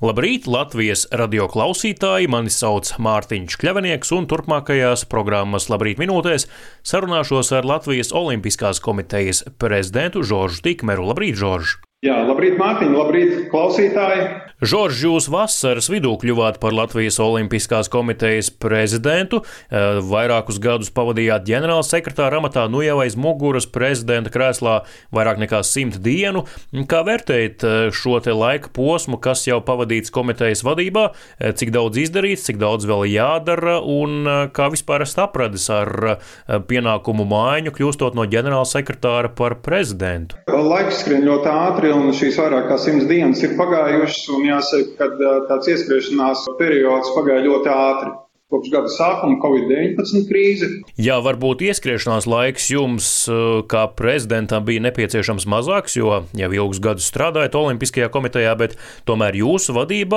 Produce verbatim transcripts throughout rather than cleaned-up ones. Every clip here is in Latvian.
Labrīt, Latvijas radio klausītāji! Mani sauc Mārtiņš Kļavinieks, un turpmākajās programmas Labrīt minūtēs sarunāšos ar Latvijas Olimpiskās komitejas prezidentu Žoržu Tikmeru. Labrīt, Žorž! Jā, labrīt, Mārtiņ, labrīt, klausītāji! Žorž, jūs vasaras vidū kļuvāt par Latvijas Olimpiskās komitejas prezidentu, vairākus gadus pavadījāt ģenerāla sekretāra amatā, nu jau aiz muguras prezidenta krēslā vairāk nekā simt dienu. Kā vērtējat šo te laika posmu, kas jau pavadīts komitejas vadībā, cik daudz izdarīts, cik daudz vēl jādara, un kā vispār esat apradis ar pienākumu maiņu, kļūstot no ģenerāla sekretāra par prezidentu? Laiks skrien ļoti ātri, un šīs vairāk kā simts dienas ir pagājušas, un jāsaka, ka tāds ieskriešanās periods pagāja ļoti ātri. Kopš gada sākuma covid deviņpadsmit krīze. Jā, varbūt ieskriešanās laiks jums kā prezidentam bija nepieciešams mazāks, jo jau ilgus gadus strādājat Olimpiskajā komitejā, bet tomēr jūsu vadībā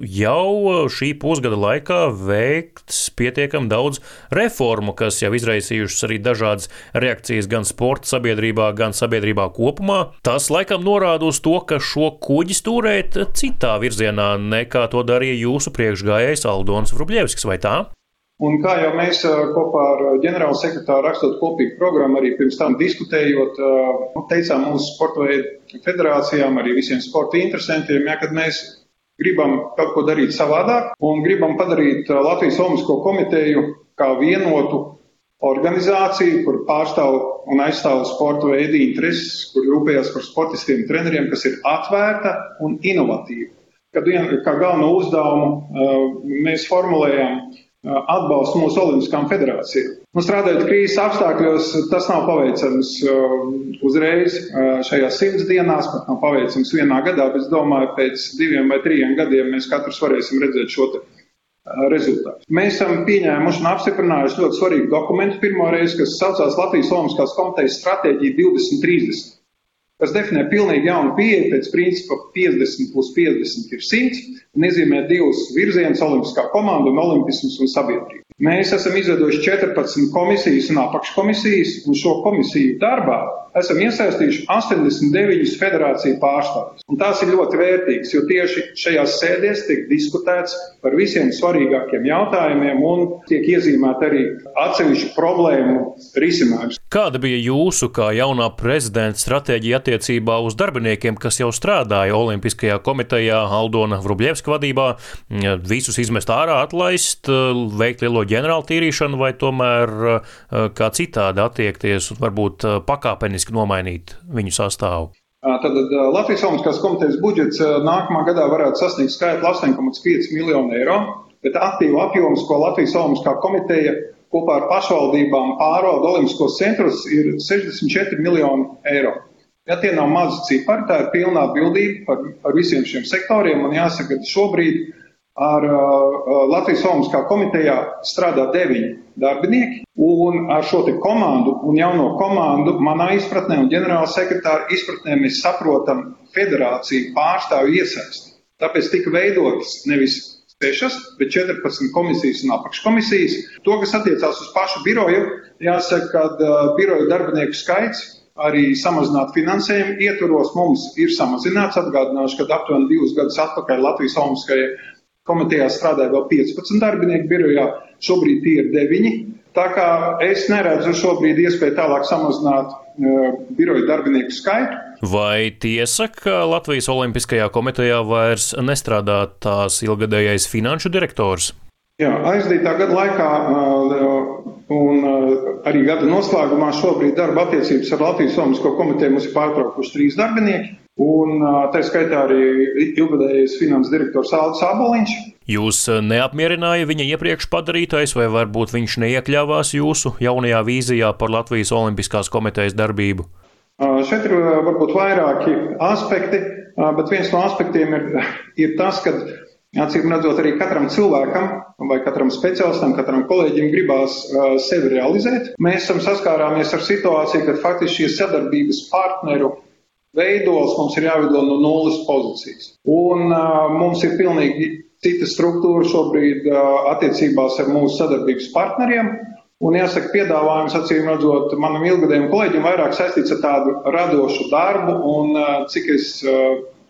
jau šī pusgada laikā veikts pietiekami daudz reformu, kas jau izraisījušas arī dažādas reakcijas gan sporta sabiedrībā, gan sabiedrībā kopumā. Tas laikam norāda uz to, ka šo kuģi stūrēt citā virzienā, nekā to darīja jūsu priekšgājējs Aldons Vrubļevskis, vai tā? Un kā jau mēs kopā ar ģenerālu sekretāru rakstot kopīgu programmu, arī pirms tam diskutējot, teicām mūsu sporta veidu federācijām, arī visiem sporta interesantiem, ja, kad mēs gribam kaut ko darīt savādāk un gribam padarīt Latvijas Olimpisko komiteju kā vienotu organizāciju, kur pārstāv un aizstāv sporta veidu intereses, kur rūpējas par sportistiem, treneriem, kas ir atvērta un inovatīva. Kad vien, kā galveno uzdevumu mēs formulējam atbalstu mūsu Olimpiskām federācijām. Nu, strādājot krīzes apstākļos, tas nav paveicams uzreiz šajās simts dienās, pat nav paveicams vienā gadā, bet es domāju, pēc diviem vai trījiem gadiem mēs katrs varēsim redzēt šo te rezultātu. Mēs esam pieņēmuši un apstiprinājuši ļoti svarīgu dokumentu pirmo reizi, kas saucās Latvijas Olimpiskās komitejas stratēģija divdesmit trīsdesmit, kas definē pilnīgi jaunu pieeju pēc principa piecdesmit plus piecdesmit ir simts un iezīmē divus virzienus - olimpiskā komanda un olimpisms un sabiedrība. Mēs esam izveidojuši četrpadsmit komisijas un apakškomisijas, un šo komisiju darbā esam iesaistījuši astoņdesmit deviņus federāciju pārstāvjus. Un tās ir ļoti vērtīgas, jo tieši šajās sēdēs tiek diskutēts par visiem svarīgākiem jautājumiem un tiek iezīmēta arī atsevišķu problēmu risinājums. Kāda bija jūsu kā jaunā prezidenta stratēģija attiecībā uz darbiniekiem, kas jau strādāja Olimpiskajā komitejā Aldona Vrubļevska vadībā, visus izmest ārā, atlaist, veikt lielo ģenerālu tīrīšanu vai tomēr kā citādi attiekties un varbūt pakāpeniski nomainīt viņu sastāvu? Tad Latvijas Olimpiskās komitejas budžets nākamā gadā varētu sasniegt skaitli astoņi komats pieci miljoni eiro, bet aktīvu apjoms, ko Latvijas Olimpiskā komiteja kopā ar pašvaldībām pārvalda olimpiskos centrus, ir sešdesmit četri miljoni eiro. Ja tie nav mazi cipari, tā ir pilnā atbildība par, par visiem šiem sektoriem, un jāsaka, ka šobrīd ar uh, Latvijas Olimpiskā komitejā strādā deviņi darbinieki, un ar šo te komandu un jauno komandu manā izpratnē un ģenerāla sekretāra izpratnē mēs saprotam federāciju pārstāvju iesaisti. Tāpēc tika veidotas nevis sešas, bet četrpadsmit komisijas un apakškomisijas. To, kas attiecās uz pašu biroju, jāsaka, ka uh, biroju darbinieku skaits arī samazināt finansējumu ietvaros mums ir samazināts. Atgādināšu, ka aptuveni divus gadus atpakaļ Latvijas Olimpiskajā komitejā strādāja vēl piecpadsmit darbinieku birojā, šobrīd tie ir deviņi. Tā kā es neredzu šobrīd iespēju tālāk samazināt uh, biroju darbinieku skaitu. Vai tiesa, ka Latvijas Olimpiskajā komitejā vairs nestrādā tās ilgadējais finanšu direktors? Jā, aizdītā gada laikā uh, un uh, arī gada noslēgumā šobrīd darba attiecības ar Latvijas Olimpisko komiteju mums ir pārtraukuši trīs darbinieki, un uh, tā skaitā arī ilgadējais finanses direktors Aldis Aboliņš. Jūs neapmierināja viņa iepriekš padarītais, vai varbūt viņš neiekļāvās jūsu jaunajā vīzijā par Latvijas Olimpiskās komitejas darbību? Uh, šeit ir uh, varbūt vairāki aspekti, uh, bet viens no aspektiem ir, ir tas, ka acīm redzot, arī katram cilvēkam vai katram speciālistam, katram kolēģim gribās uh, sevi realizēt. Mēs esam saskārāmies ar situāciju, kad faktiski šie sadarbības partneru veidols mums ir jāveido no nulles pozīcijas. Un uh, mums ir pilnīgi cita struktūra šobrīd uh, attiecībās ar mūsu sadarbības partneriem. Un jāsaka, piedāvājums, acīm redzot, manam ilgadējiem kolēģim vairāk saistīts ar tādu radošu darbu un uh, cik es uh,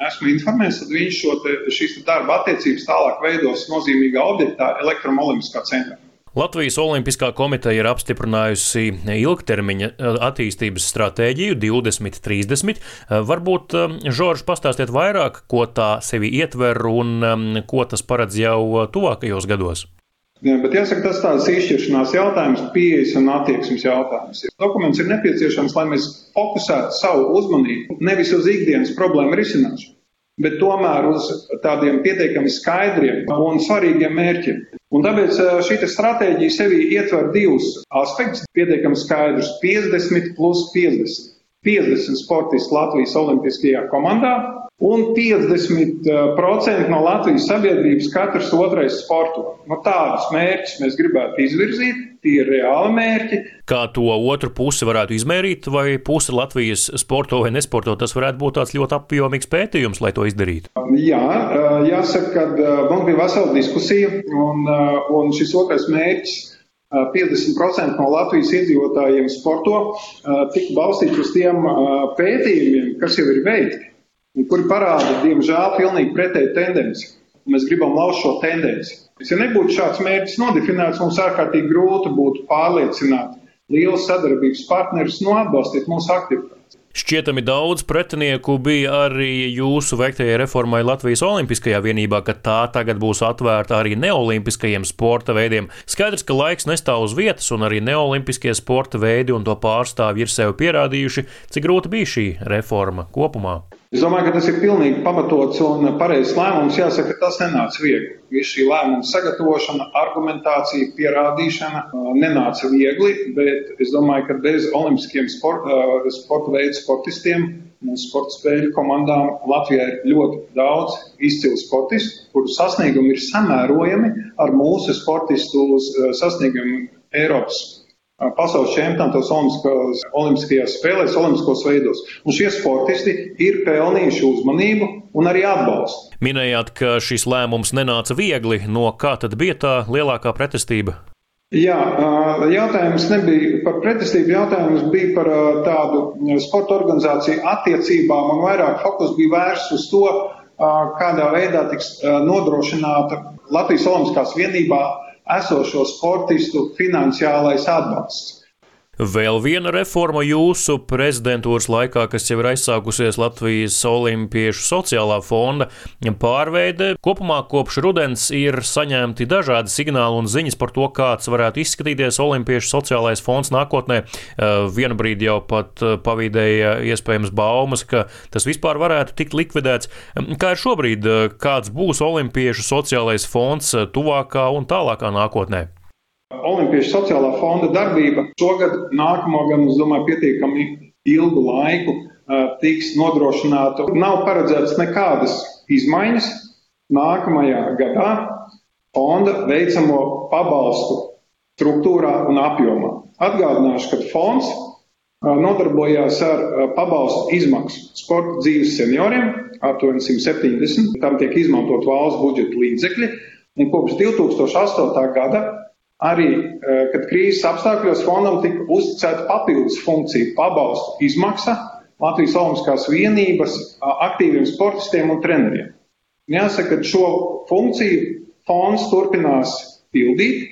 esmu informēts, tad viņš šo te, šīs te darba attiecības tālāk veidos nozīmīgā objektā Elektromolimpiskā centrā. Latvijas Olimpiskā komiteja ir apstiprinājusi ilgtermiņa attīstības stratēģiju divdesmit trīsdesmit. Varbūt, Žorž, pastāstiet vairāk, ko tā sevi ietver un ko tas paredz jau tuvākajos gados? Jā, bet jāsaka, tas tāds izšķiršanās jautājums, pieejas un attieksmes jautājums. Dokuments ir nepieciešams, lai mēs fokusētu savu uzmanību nevis uz ikdienas problēmu risināšanu, bet tomēr uz tādiem pietiekami skaidriem un svarīgiem mērķiem. Un tāpēc šī stratēģija sevi ietver divus aspektus, pietiekami skaidrus - piecdesmit plus piecdesmit. piecdesmit sportisti Latvijas Olimpiskajā komandā un piecdesmit procenti no Latvijas sabiedrības katrs otrais sporto. No tādus mērķus mēs gribētu izvirzīt, tie ir reāli mērķi. Kā to otru pusi varētu izmērīt, vai pusi Latvijas sporto vai nesporto, tas varētu būt tāds ļoti apjomīgs pētījums, lai to izdarītu? Jā, jāsaka, ka mums bija vesela diskusija, un, un šis otrais mērķis, piecdesmit procenti no Latvijas iedzīvotājiem sporto, tika balstīts uz tiem pētījumiem, kas jau ir veikti, un kuri parāda, diemžēl, pilnīgi pretēju tendenci. Mēs gribam lauzt šo tendenci. Ja nebūtu šāds mērķis nodefinēts, mums ārkārtīgi grūti būtu pārliecināt liels sadarbības partnerus no atbalstīt mūsu aktivitātes. Šķietami daudz pretinieku bija arī jūsu veiktajai reformai Latvijas Olimpiskajā vienībā, ka tā tagad būs atvērta arī neolimpiskajiem sporta veidiem. Skaidrs, ka laiks nestāv uz vietas, un arī neolimpiskie sporta veidi un to pārstāvji ir sev pierādījuši, cik grūta bija šī reforma kopumā. Es domāju, ka tas ir pilnīgi pamatots un pareizs lēmums. Jāsaka, ka tas nenāca viegli. Viss šī lēmuma sagatavošana, argumentācija, pierādīšana nenāca viegli, bet es domāju, ka bez olimpiskiem sporta, sporta veidu sportistiem un sporta spēļu komandām Latvijā ir ļoti daudz izcilu sportistu, kuru sasniegumi ir samērojami ar mūsu sportistu sasniegumiem Eiropas pasaules čempionātos, olimpiskajās spēlēs, olimpiskos veidos. Un šie sportisti ir pelnījuši uzmanību un arī atbalstu. Minējāt, ka šis lēmums nenāca viegli. No kā tad bija tā lielākā pretestība? Jā, jautājums nebija par pretestību, jautājums bija par tādu sporta organizāciju attiecībām, un vairāk fokus bija vērsts uz to, kādā veidā tiks nodrošināta Latvijas Olimpiskās vienībā esošo sportistu finansiālais atbalsts. Vēl viena reforma jūsu prezidentūras laikā, kas jau ir aizsākusies Latvijas Olimpiešu sociālā fonda pārveide. Kopumā kopš rudens ir saņemti dažādi signāli un ziņas par to, kāds varētu izskatīties Olimpiešu sociālais fonds nākotnē. Vienu brīdi jau pat pavīdēja iespējams baumas, ka tas vispār varētu tikt likvidēts. Kā ir šobrīd, kāds būs Olimpiešu sociālais fonds tuvākā un tālākā nākotnē? Olimpiešu sociālā fonda darbība šogad, nākamo gan, es domāju, pietiekami ilgu laiku tiks nodrošināta. Nav paredzētas nekādas izmaiņas nākamajā gadā fonda veicamo pabalstu struktūrā un apjomā. Atgādināšu, ka fonds nodarbojās ar pabalstu izmaksu sporta dzīves senioriem, aptuveni simt septiņdesmit, tam tiek izmantot valsts budžeta līdzekļi, un kopš divi tūkstoši astotā gada arī, kad krīzes apstākļos fondam tika uzticēta papildus funkcija pabalstu izmaksa Latvijas Olimpiskās vienības aktīviem sportistiem un treneriem. Jāsaka, ka šo funkciju fonds turpinās pildīt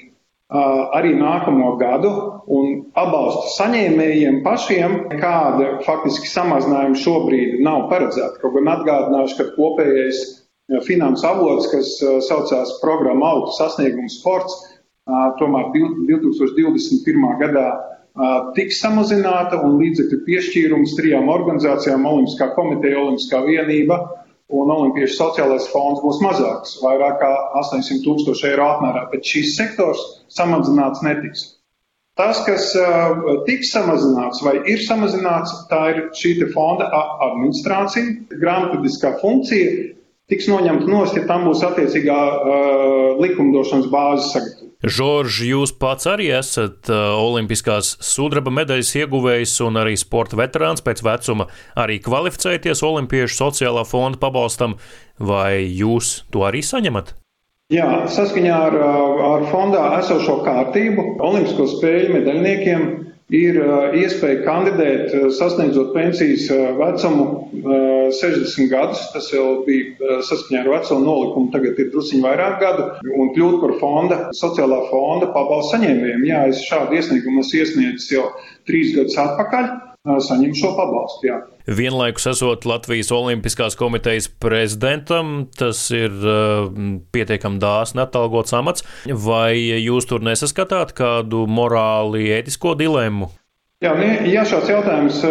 arī nākamo gadu, un pabalstu saņēmējiem pašiem kāda faktiski samazinājuma šobrīd nav paredzēta. Kaut gan atgādināšu, ka kopējais finansu avots, kas saucās programma Autu sasniegumu sports, tomēr divi tūkstoši divdesmit pirmā gadā tiks samazināta, un līdzekļu piešķīrums trijām organizācijām - Olimpiskā komiteja, Olimpiskā vienība un Olimpiešu sociālais fonds būs mazāks, vairāk kā astoņsimt tūkstoši eiro apmērā, bet šis sektors samazināts netiks. Tas, kas tiks samazināts vai ir samazināts, tā ir šī te fonda administrācija, grāmatvediskā funkcija, tiks noņemta nost, ja tam būs attiecīgā uh, likumdošanas bāze sagatavota. Žorž, jūs pats arī esat uh, olimpiskās sudraba medaļas ieguvējs un arī sporta veterāns pēc vecuma. Arī kvalificēties Olimpiešu sociālā fonda pabalstam, vai jūs to arī saņemat? Jā, saskaņā ar, ar fondā esošo kārtību Olimpisko spēļu medaļniekiem ir uh, iespēja kandidēt, uh, sasniedzot pensijas uh, vecumu uh, sešdesmit gadus, tas jau bija saskaņā ar veco nolikumu, tagad ir drusciņi vairāk gadu, un kļūt par fonda, sociālā fonda pabalstu saņēmējiem. Jā, es šādu iesniegumu esmu iesniedzis jau trīs gadus atpakaļ, saņem šo pabalstu, jā. Vienlaikus esot Latvijas Olimpiskās komitejas prezidentam, tas ir uh, pietiekami dāsni atalgots amats, vai jūs tur nesaskatāt kādu morāli ētisko dilemmu? Jā, ja šāds jautājums,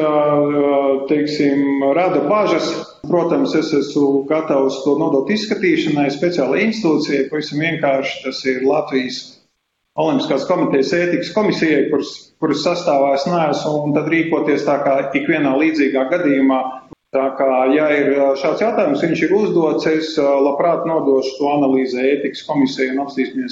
teiksim, rada bažas, protams, es esmu gatavs to nodot izskatīšanai speciālai institūcijai, pavisam vienkārši tas ir Latvijas Olimpiskās komitejas ētikas komisijai, kuras, kuras sastāvā es neesmu, un tad rīkoties tā kā ikvienā līdzīgā gadījumā. Tā kā, ja ir šāds jautājums, viņš ir uzdots, es labprāt nodošu to analīzē ētikas komisijai un apstīsimies,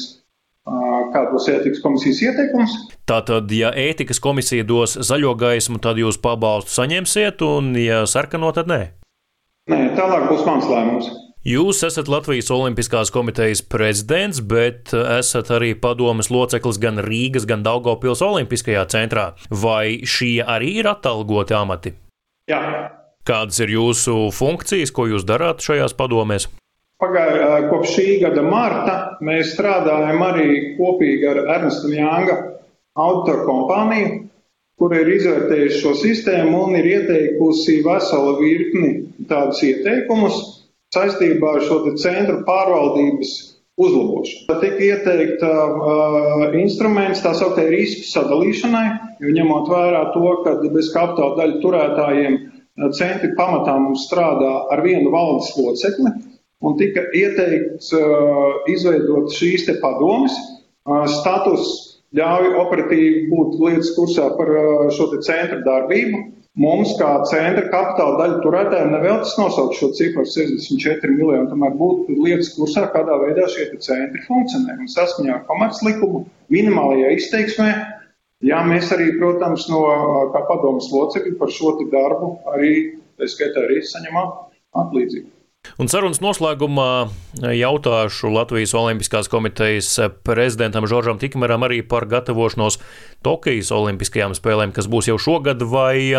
kāda būs ētikas komisijas ieteikums. Tātad, ja ētikas komisija dos zaļo gaismu, tad jūs pabalstu saņemsiet, un ja sarkano, tad nē? Nē, tālāk būs mans lēmums. Jūs esat Latvijas Olimpiskās komitejas prezidents, bet esat arī padomes loceklis gan Rīgas, gan Daugavpils Olimpiskajā centrā. Vai šie arī ir atalgoti amati? Jā. Kādas ir jūsu funkcijas, ko jūs darāt šajās padomēs? Pagājušā kopš šī gada marta mēs strādājam arī kopīgi ar Ernst un Younga auditoru kompāniju, kur ir izvērtējuši šo sistēmu un ir ieteikusi veselu virkni tādus ieteikumus saistībā ar šo centru pārvaldības uzlabošanu. Tā tika ieteikta uh, instruments tā sauktē risku sadalīšanai, jo ņemot vērā to, ka bez kapitāla daļu turētājiem centri pamatā mums strādā ar vienu valdes locekli, un tika ieteikts uh, izveidot šīs te padomes. Uh, status ļauj operatīvi būt lietas kursā par uh, šo te centru darbību. Mums, kā centra kapitāla daļu turētājiem, nevēl tas nosaukt šo cifru sešdesmit četri miljoni, tomēr būtu lietas kursā, kādā veidā šie centri funkcionē. Un saskaņā ar komerclikumu minimālajā izteiksmē, jā, mēs arī, protams, no kā padomes locekļi par šo darbu arī, tā skaitā arī saņemam atlīdzību. Un sarunas noslēgumā jautāšu Latvijas Olimpiskās komitejas prezidentam Žoržam Tikmeram arī par gatavošanos Tokijas olimpiskajām spēlēm, kas būs jau šogad, vai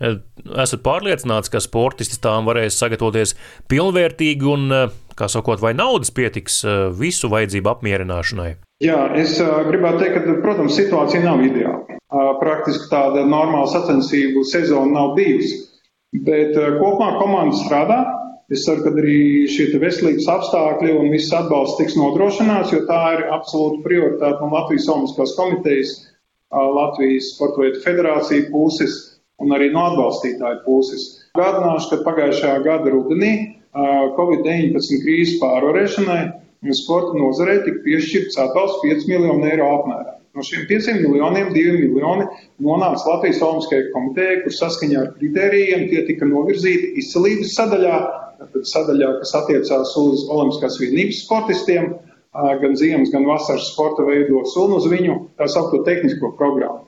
esat pārliecināts, ka sportisti tām varēs sagatavoties pilnvērtīgi un, kā sakot, vai naudas pietiks visu vajadzību apmierināšanai? Jā, es gribētu teikt, ka, protams, situācija nav ideāla. Praktiski tāda normāla sacensību sezona nav bijusi, bet kopumā komanda strādā. Es ceru, ka arī šie veselības apstākļi un viss atbalsts tiks nodrošināts, jo tā ir absolūta prioritāte no Latvijas Olimpiskās komitejas, Latvijas Sporta veidu federācija puses un arī no atbalstītāju puses. Gādināšu, ka pagājušā gada rudenī covid deviņpadsmit krīzes pārvarēšanai sporta nozarei tika piešķirts atbalsts pieci miljoni eiro apmērā. No šiem pieciem miljoniem divi miljoni nonāca Latvijas Olimpiskajai komitejai, kur saskaņā ar kritērijiem tie tika novirzīti izcelības sadaļā, tad sadaļā, kas attiecās uz Olimpiskās vienības sportistiem, gan ziemas, gan vasaras sporta veidos un uz viņu tā saukto tehnisko programmu.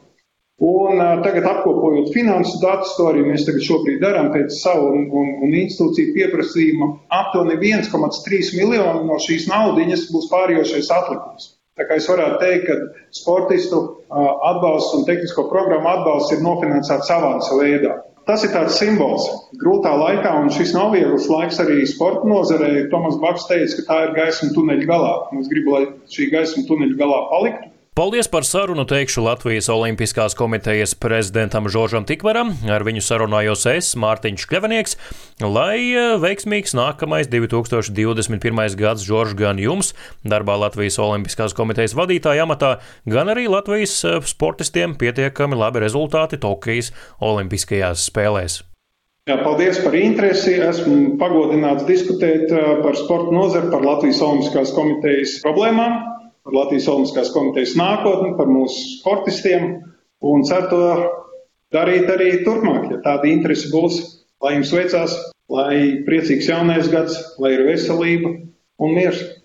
Un tagad apkopojot finansu datus, to arī mēs tagad šobrīd darām pēc savu un, un, un institūciju pieprasījuma, aptuveni viens komats trīs miljoni no šīs naudiņas būs pārējošais atlikums. Tā kā es varētu teikt, ka sportistu atbalsts un tehnisko programmu atbalsts ir nofinansēts savāds veidā. Tas ir tāds simbols grūtā laikā, un šis nav viegls laiks arī sporta nozarei. Tomas Baks teica, ka tā ir gaisma tuneļa galā. Es gribu, lai šī gaisma tuneļa galā paliktu. Paldies par sarunu, teikšu Latvijas Olimpiskās komitejas prezidentam Žoržam Tikmeram. Ar viņu sarunājos es, Mārtiņš Kļavinieks, lai veiksmīgs nākamais divi tūkstoši divdesmit pirmais gads Žorž gan jums, darbā Latvijas Olimpiskās komitejas vadītāja amatā, gan arī Latvijas sportistiem pietiekami labi rezultāti Tokijas Olimpiskajās spēlēs. Jā, paldies par interesi. Esmu pagodināts diskutēt par sporta nozari, par Latvijas Olimpiskās komitejas problēmām, par Latvijas Olimpiskās komitejas nākotni, par mūsu sportistiem un ceru to darīt arī turpmāk, ja tāda interese būs. Lai jums veicās, lai priecīgs jaunais gads, lai ir veselība un miers.